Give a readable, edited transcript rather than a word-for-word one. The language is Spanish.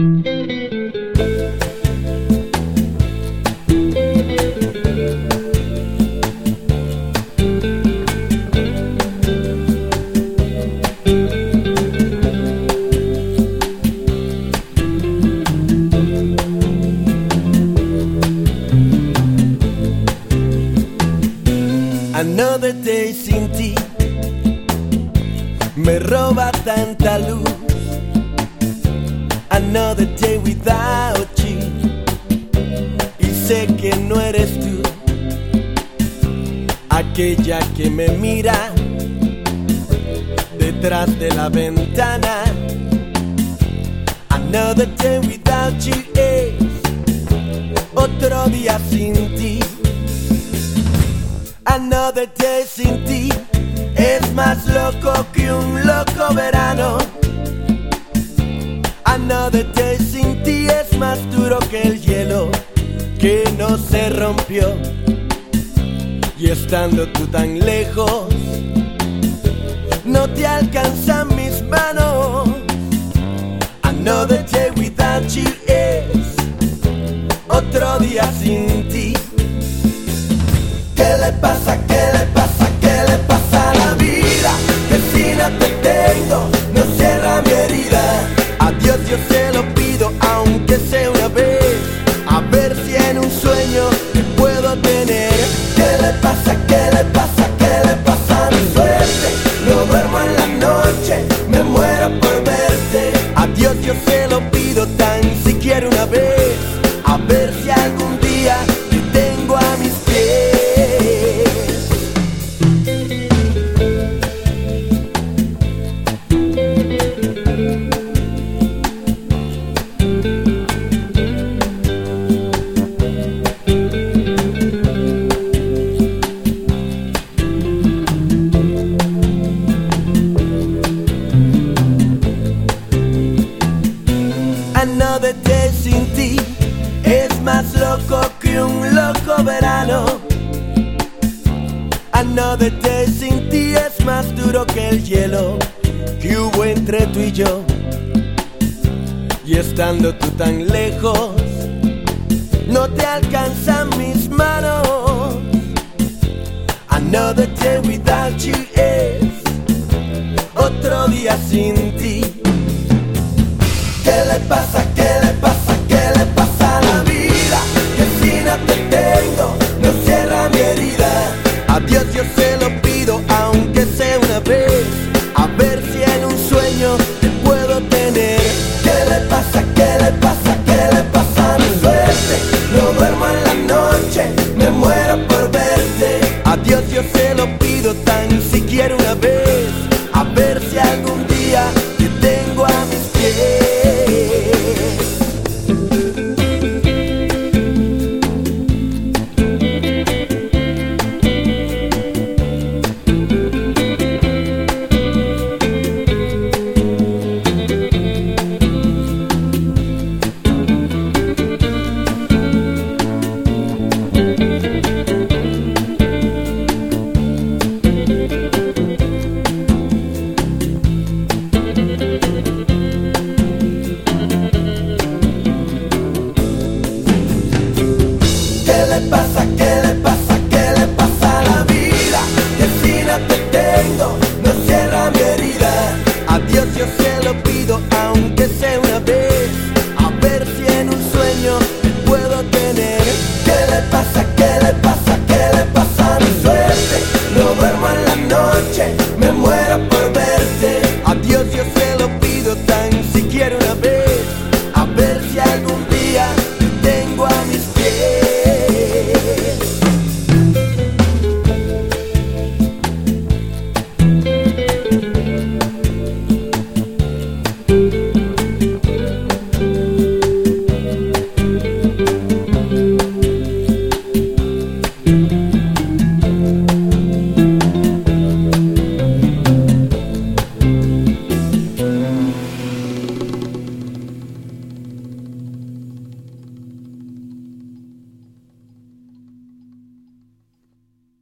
Another day sin ti me roba tanta luz. Another day without you, y sé que no eres tú aquella que me mira detrás de la ventana. Another day without you es otro día sin ti. Another day sin ti es más loco que un loco verano. Another day sin ti es más duro que el hielo que no se rompió. Y estando tú tan lejos, no te alcanzan mis manos. Another day without you es otro día sin ti. ¿Qué le pasa? ¿Qué le pasa? ¿Qué le pasa a la vida? Que si no te tengo, no cierra mi herida. A Dios yo se lo pido, aunque sea una vez, a ver si en un sueño te puedo tener. ¿Qué le pasa? ¿Qué le pasa? ¿Qué le pasa a mi suerte? No duermo en la noche, me muero por verte. A Dios yo se lo pido tan siquiera una vez, a ver si algún día te tengo a mis pies. Another day sin ti es más loco que un loco verano. Another day sin ti es más duro que el hielo que hubo entre tú y yo. Y estando tú tan lejos, no te alcanzan mis manos. Another day without you es otro día sin ti. ¿Qué le pasa?